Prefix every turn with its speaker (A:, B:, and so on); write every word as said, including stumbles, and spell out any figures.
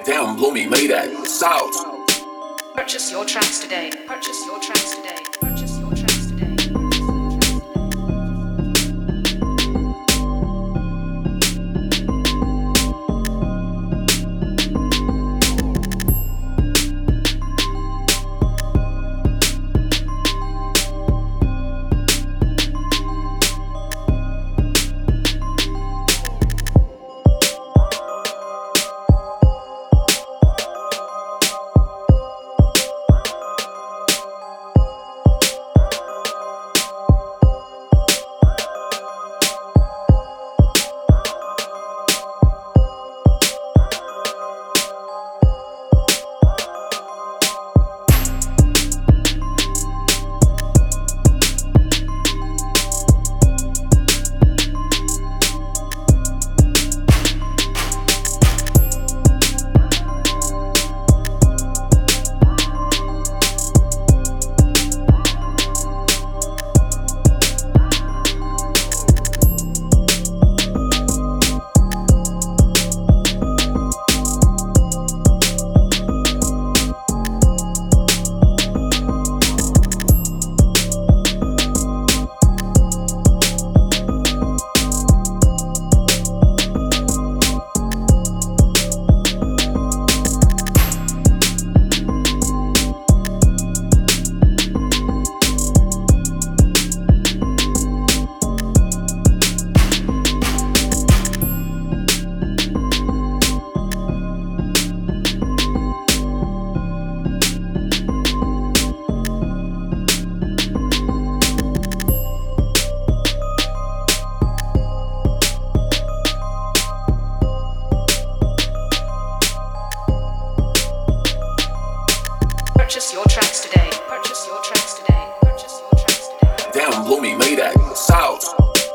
A: Down, blow me, lay that south.
B: Purchase your tracks today. Purchase your tracks today. Purchase your tracks today. Purchase your tracks today. Purchase your tracks today. Purchase your tracks today.
A: Down, blow me, lay that south.